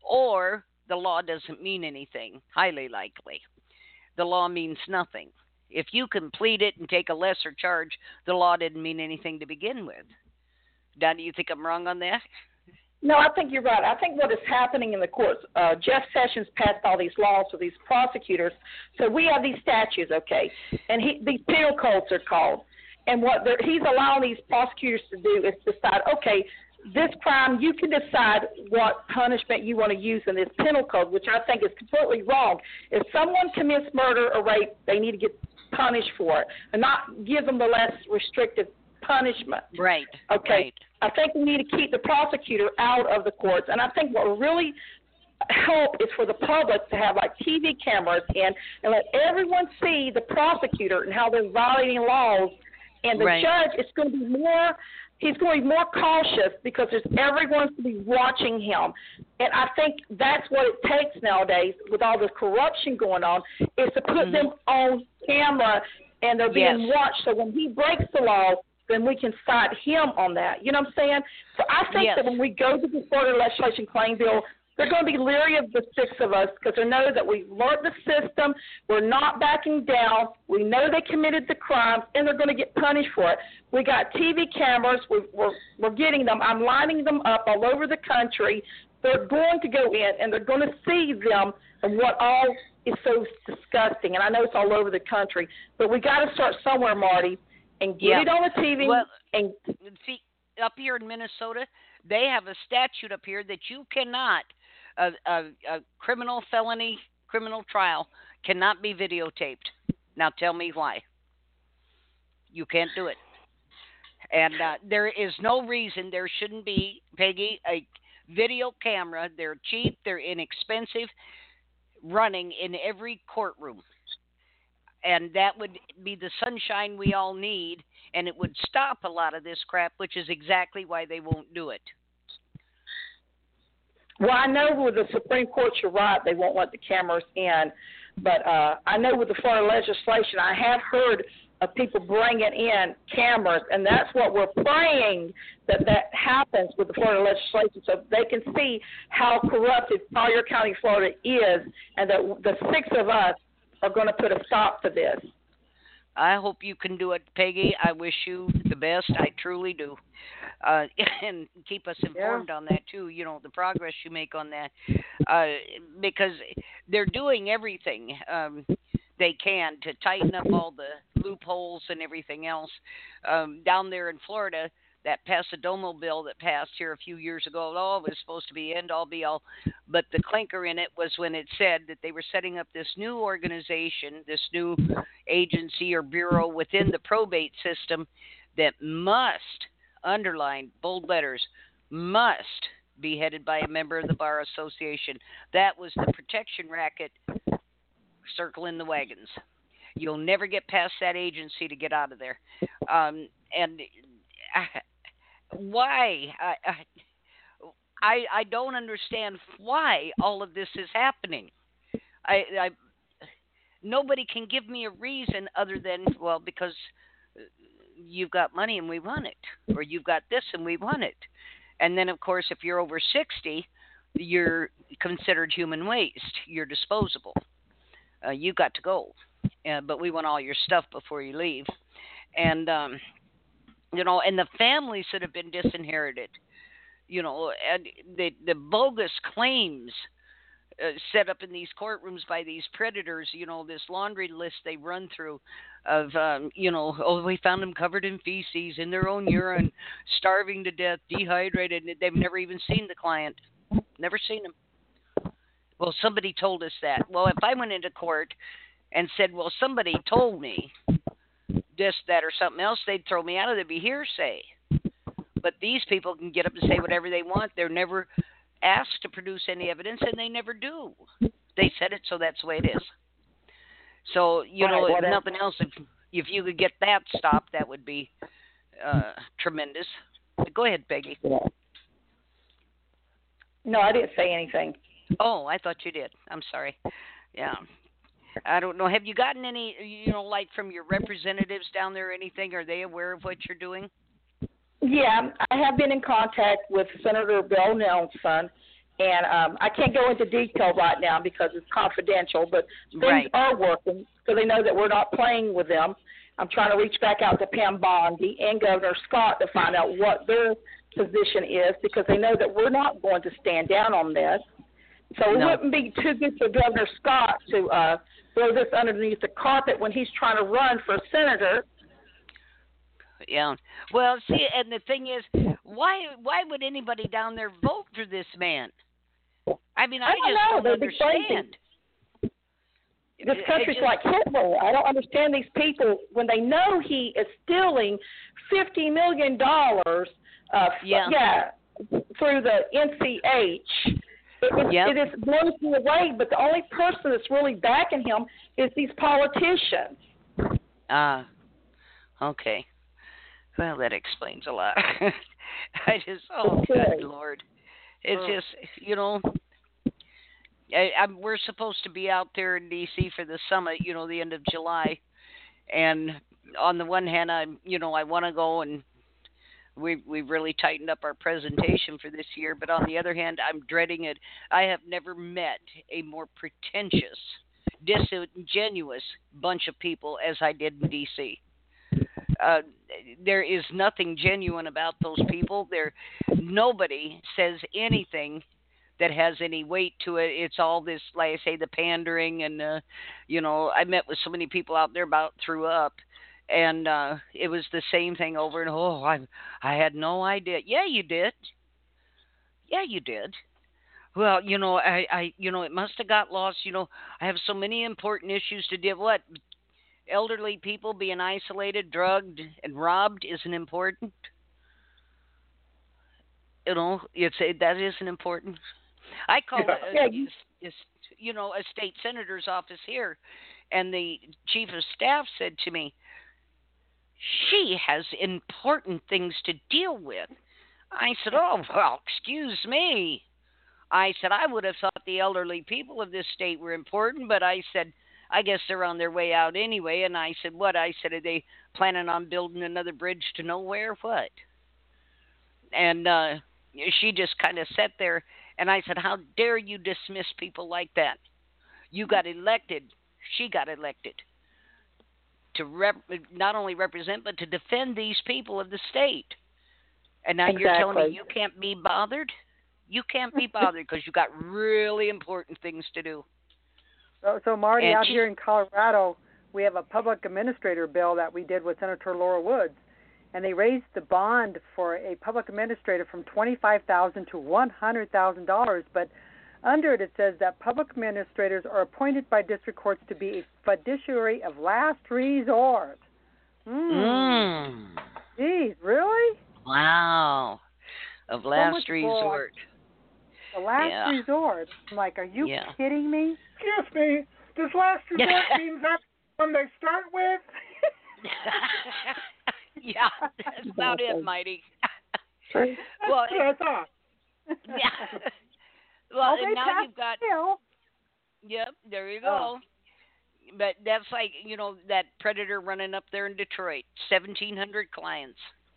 or the law doesn't mean anything, highly likely. The law means nothing. If you can plead it and take a lesser charge, the law didn't mean anything to begin with. Now, do you think I'm wrong on that? No, I think you're right. I think what is happening in the courts, Jeff Sessions passed all these laws for these prosecutors. So we have these statutes, okay, and these penal codes are called. And what he's allowing these prosecutors to do is decide, okay, this crime, you can decide what punishment you want to use in this penal code, which I think is completely wrong. If someone commits murder or rape, they need to get punished for it and not give them the less restrictive punishment. Right. Okay. Right. I think we need to keep the prosecutor out of the courts. And I think what will really help is for the public to have like TV cameras in and let everyone see the prosecutor and how they're violating laws. And the judge is going to be more, he's going to be more cautious because everyone's going to be watching him. And I think that's what it takes nowadays with all the corruption going on, is to put them on camera and they're being watched. So when he breaks the law, then we can fight him on that. You know what I'm saying? So I think that when we go to the Florida Legislation Claim Bill, they're going to be leery of the six of us because they know that we've learned the system. We're not backing down. We know they committed the crimes, and they're going to get punished for it. We got TV cameras. We're getting them. I'm lining them up all over the country. They're going to go in, and they're going to see them and what all is so disgusting. And I know it's all over the country, but we got to start somewhere, Marty, and get it on the TV. Well, and see, up here in Minnesota, they have a statute up here that you cannot, a criminal trial cannot be videotaped. Now tell me why. You can't do it. And there is no reason there shouldn't be, Peggy, a video camera. They're cheap, they're inexpensive, running in every courtroom. And that would be the sunshine we all need, and it would stop a lot of this crap, which is exactly why they won't do it. Well, I know with the Supreme Court, you're right, they won't let the cameras in. But I know with the Florida legislation, I have heard of people bringing in cameras, and that's what we're praying that happens with the Florida legislation, so they can see how corrupted Collier County, Florida is, and that the six of us are going to put a stop to this. I hope you can do it, Peggy. I wish you the best. I truly do. And keep us informed on that, too, you know, the progress you make on that. Because they're doing everything they can to tighten up all the loopholes and everything else. Down there in Florida, that Pasadomo bill that passed here a few years ago, it was supposed to be end all be all. But the clinker in it was when it said that they were setting up this new organization, this new agency or bureau within the probate system that must, underline bold letters, must be headed by a member of the Bar Association. That was the protection racket circling the wagons. You'll never get past that agency to get out of there. Why? I don't understand why all of this is happening. Nobody can give me a reason other than, well, because you've got money and we want it, or you've got this and we want it. And then, of course, if you're over 60, you're considered human waste. You're disposable. You've got to go. But we want all your stuff before you leave. and and the families that have been disinherited, and the bogus claims set up in these courtrooms by these predators, this laundry list they run through of, we found them covered in feces, in their own urine, starving to death, dehydrated, and they've never even seen the client. Never seen him. Well, somebody told us that. Well, if I went into court and said, well, somebody told me this, that, or something else, they'd throw me out. It'd be hearsay. But these people can get up and say whatever they want. They're never asked to produce any evidence, and they never do. They said it, so that's the way it is. So, if nothing else, if you could get that stopped, that would be tremendous. Go ahead, Peggy. No, I didn't say anything. Oh, I thought you did. I'm sorry. Yeah. I don't know. Have you gotten any, like from your representatives down there or anything? Are they aware of what you're doing? Yeah, I have been in contact with Senator Bill Nelson, and I can't go into detail right now because it's confidential, but things are working, so they know that we're not playing with them. I'm trying to reach back out to Pam Bondi and Governor Scott to find out what their position is, because they know that we're not going to stand down on this. So it wouldn't be too good for Governor Scott to throw this underneath the carpet when he's trying to run for senator. Yeah. Well, see, and the thing is, why would anybody down there vote for this man? I mean, I just don't understand. This country's like Hitler. I don't understand these people when they know he is stealing $50 million through the NCH. It just blows me away, but the only person that's really backing him is these politicians. Okay. Well, that explains a lot. Good Lord. It's just, we're supposed to be out there in D.C. for the summit, the end of July. And on the one hand, I want to go, and we've really tightened up our presentation for this year. But on the other hand, I'm dreading it. I have never met a more pretentious, disingenuous bunch of people as I did in D.C. There is nothing genuine about those people. Nobody says anything that has any weight to it. It's all this, like I say, the pandering, and I met with so many people out there about threw up, and it was the same thing over and I had no idea. Yeah, you did. Yeah, you did. Well, I it must have got lost. I have so many important issues to deal with. What? Elderly people being isolated, drugged, and robbed isn't important. That isn't important. I called a state senator's office here, and the chief of staff said to me, she has important things to deal with. I said, oh, well, excuse me. I said, I would have thought the elderly people of this state were important, but I said, I guess they're on their way out anyway. And I said, what? I said, are they planning on building another bridge to nowhere? What? And she just kind of sat there, and I said, how dare you dismiss people like that? You got elected. She got elected to not only represent, but to defend these people of the state. And now you're telling me you can't be bothered? You can't be bothered because you got really important things to do. So Marty, out here in Colorado, we have a public administrator bill that we did with Senator Laura Woods, and they raised the bond for a public administrator from $25,000 to $100,000. But under it, it says that public administrators are appointed by district courts to be a fiduciary of last resort. Geez, really? Wow. Of last resort. The last resort. I'm like, are you kidding me? Excuse me. Does last resort mean that's when they start with? Yeah, that's about it, Mighty. Well, that's what I thought. Yeah. Well, and now you've got. Yep, there you go. But that's like, that predator running up there in Detroit. 1,700 clients.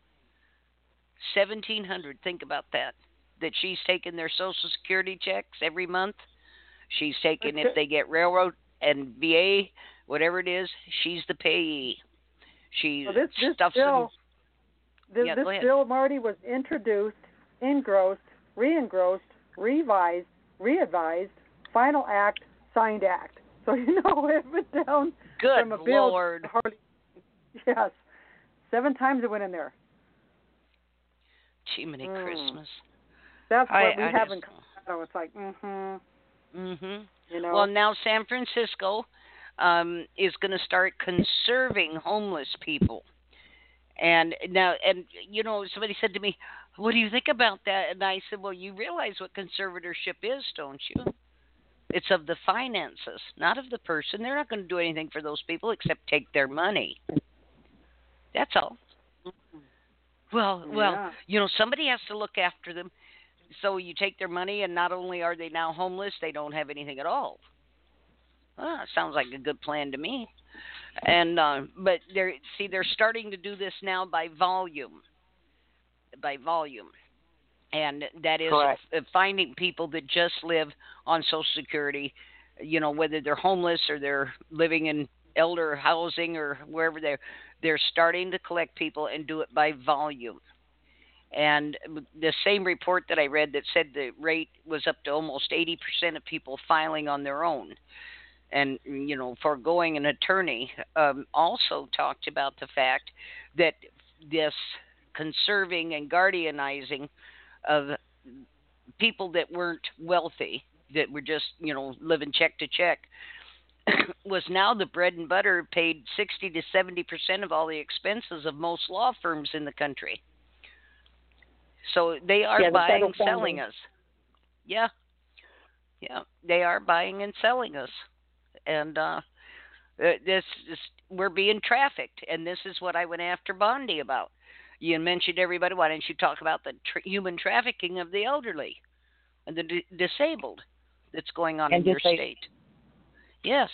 1,700. Think about that. That she's taking their Social Security checks every month. She's taking, if they get railroad and VA, whatever it is, she's the payee. She Well, this stuffs bill, them. this bill, Marty, was introduced, engrossed, re-engrossed, revised, re-advised, final act, signed act. So it went down Good from a bill. Lord. Yes, 7 times it went in there. Jiminy Christmas. That's what we have just... in Colorado. It's like, Well, now San Francisco is going to start conserving homeless people. And now, somebody said to me, what do you think about that? And I said, well, you realize what conservatorship is, don't you? It's of the finances, not of the person. They're not going to do anything for those people except take their money. That's all. Well, somebody has to look after them. So you take their money, and not only are they now homeless, they don't have anything at all. Sounds like a good plan to me. And but they're starting to do this now by volume. And that is finding people that just live on Social Security, whether they're homeless or they're living in elder housing or wherever they're starting to collect people and do it by volume. And the same report that I read that said the rate was up to almost 80% of people filing on their own. And, foregoing an attorney, also talked about the fact that this conserving and guardianizing of people that weren't wealthy, that were just, living check to check, was now the bread and butter, paid 60 to 70% of all the expenses of most law firms in the country. So they are buying and selling us. Yeah, they are buying and selling us. And we're being trafficked, and this is what I went after Bondi about. You mentioned everybody. Why don't you talk about the human trafficking of the elderly and the disabled that's going on in your state? Yes.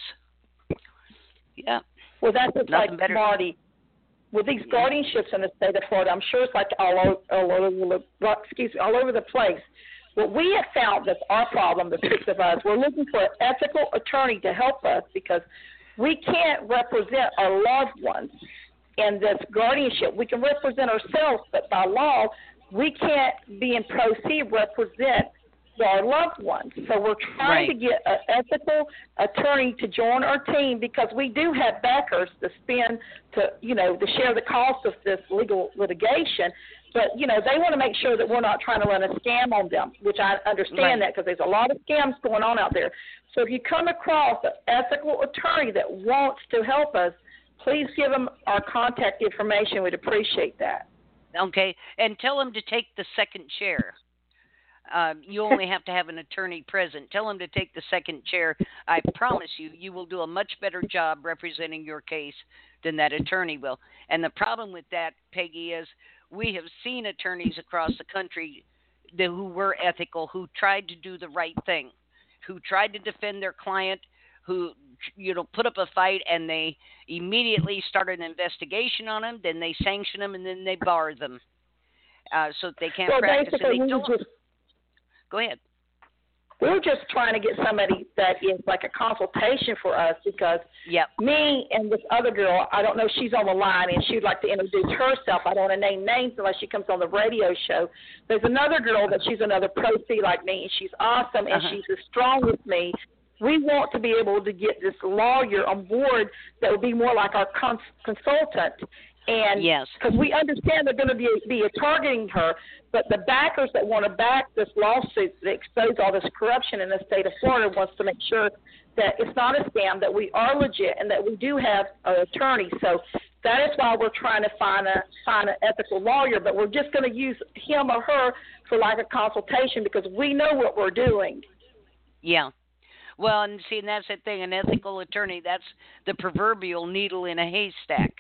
Yeah. Well, that's just like Marty. With these guardianships in the state of Florida, I'm sure it's like all over the place. What we have found that's our problem, the 6 of us, we're looking for an ethical attorney to help us because we can't represent our loved ones in this guardianship. We can represent ourselves, but by law, we can't be in pro se represent our loved ones. So we're trying to get an ethical attorney to join our team because we do have backers to spend to share the cost of this legal litigation. But, they want to make sure that we're not trying to run a scam on them, which I understand that because there's a lot of scams going on out there. So if you come across an ethical attorney that wants to help us, please give them our contact information. We'd appreciate that. Okay. And tell them to take the second chair. You only have to have an attorney present. Tell them to take the second chair. I promise you will do a much better job representing your case than that attorney will. And the problem with that, Peggy, is we have seen attorneys across the country who were ethical, who tried to do the right thing, who tried to defend their client, who put up a fight, and they immediately started an investigation on them, then they sanction them, and then they bar them so that they can't practice. And they don't. Go ahead. We're just trying to get somebody that is like a consultation for us because me and this other girl, I don't know, she's on the line and she'd like to introduce herself. I don't want to name names unless she comes on the radio show. There's another girl that she's another pro-C like me, and she's awesome, and she's as strong as me. We want to be able to get this lawyer on board that would be more like our consultant. And because we understand they're going to be targeting her, but the backers that want to back this lawsuit that expose all this corruption in the state of Florida wants to make sure that it's not a scam, that we are legit, and that we do have an attorney. So that is why we're trying to find an ethical lawyer, but we're just going to use him or her for like a consultation because we know what we're doing. Yeah. Well, and see, and that's the thing, an ethical attorney, that's the proverbial needle in a haystack.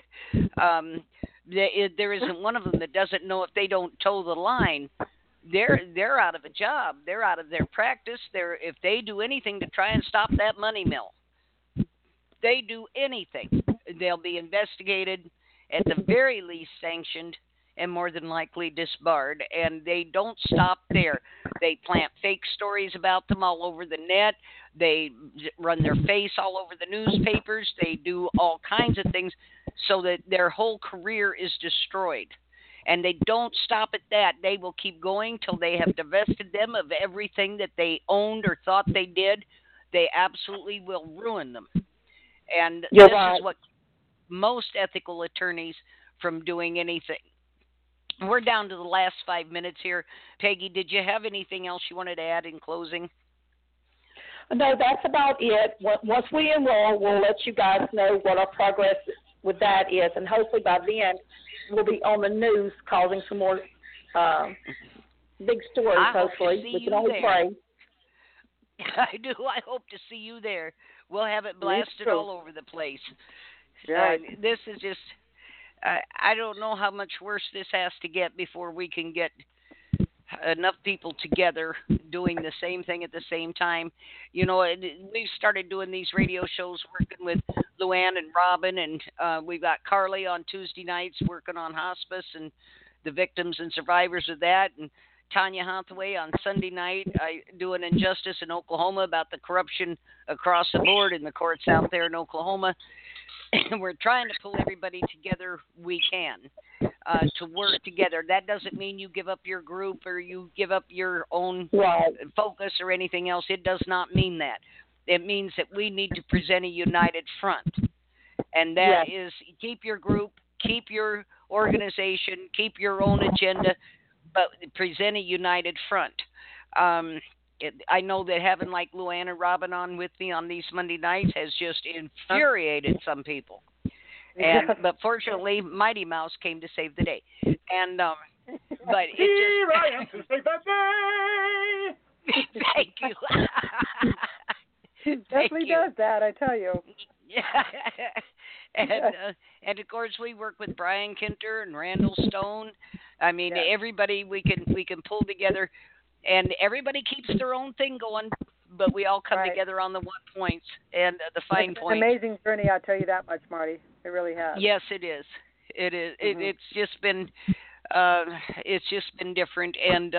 There isn't one of them that doesn't know if they don't toe the line, they're out of a job. They're out of their practice. If they do anything to try and stop that money mill, they do anything, they'll be investigated, at the very least sanctioned, and more than likely disbarred. And they don't stop there. They plant fake stories about them all over the net. They run their face all over the newspapers. They do all kinds of things so that their whole career is destroyed. And they don't stop at that. They will keep going till they have divested them of everything that they owned or thought they did. They absolutely will ruin them. And You're this right. is what most ethical attorneys from doing anything. We're down to the last 5 minutes here. Peggy, did you have anything else you wanted to add in closing? No, that's about it. Once we enroll, we'll let you guys know what our progress with that is, and hopefully by then we'll be on the news causing some more big stories, hopefully. We can only pray. I do. I hope to see you there. We'll have it blasted all over the place. Right. This is just, I don't know how much worse this has to get before we can get enough people together doing the same thing at the same time. You know, we've started doing these radio shows working with Luann and Robin, and we've got Carly on Tuesday nights working on hospice and the victims and survivors of that, and Tanya Hathaway on Sunday night. I do an Injustice in Oklahoma about the corruption across the board in the courts out there in Oklahoma. And we're trying to pull everybody together we can to work together. That doesn't mean you give up your group or you give up your own focus or anything else. It does not mean that. It means that we need to present a united front. And that is keep your group, keep your organization, keep your own agenda, but present a united front. I know that having like Luann and Robin on with me on these Monday nights has just infuriated some people. But fortunately, Mighty Mouse came to save the day. And but it Here I am to save the day. Thank you. Definitely does that, I tell you. Yeah. And of course we work with Brian Kinter and Randall Stone. I mean, everybody we can pull together. And everybody keeps their own thing going, but we all come together on the one points and the fine It's points. an amazing journey, I'll tell you that much, Marty. It really has. Yes, it is. It is. Mm-hmm. It's just been different, and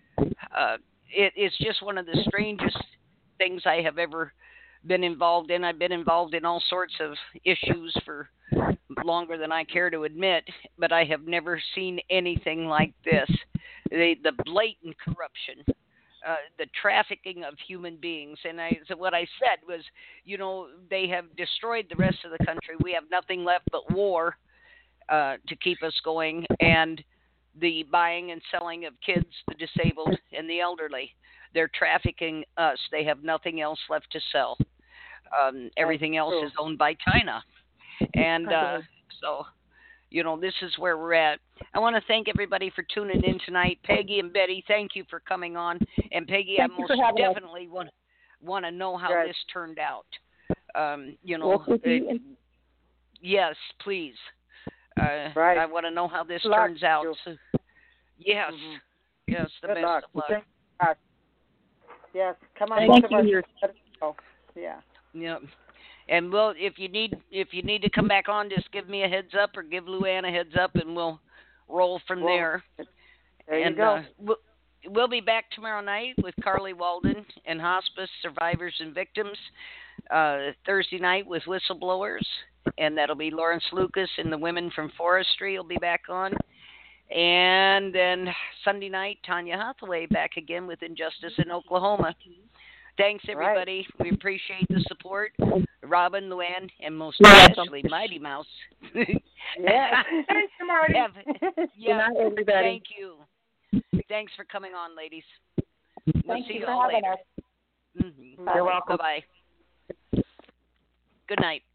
it's just one of the strangest things I have ever been involved in. I've been involved in all sorts of issues for longer than I care to admit, but I have never seen anything like this. The blatant corruption, the trafficking of human beings. And so what I said was, you know, they have destroyed the rest of the country. We have nothing left but war to keep us going, and the buying and selling of kids, the disabled, and the elderly. They're trafficking us. They have nothing else left to sell. Everything else is owned by China. And so, you know, this is where we're at. I want to thank everybody for tuning in tonight. Peggy and Betty, thank you for coming on. And Peggy, I most definitely want to know how this turned out. You know, yes, please. I want to know how this turns out. So, yes, yes, the best of luck. Yes, come on. Thank you. Yeah. Yep. And we'll, if you need to come back on, just give me a heads up or give Luann a heads up, and we'll roll from there. There you go. We'll be back tomorrow night with Carly Walden and hospice survivors and victims. Thursday night with whistleblowers, and that'll be Lawrence Lucas and the women from forestry will be back on. And then Sunday night, Tanya Hathaway back again with Injustice in Oklahoma. Thanks, everybody. We appreciate the support. Robin, Luann, and most especially Mighty Mouse. Yeah. Thank you, Marty. Good night, everybody. Thank you. Thanks for coming on, ladies. We'll see you for all having later. us. Mm-hmm. You're welcome. Bye-bye. Good night.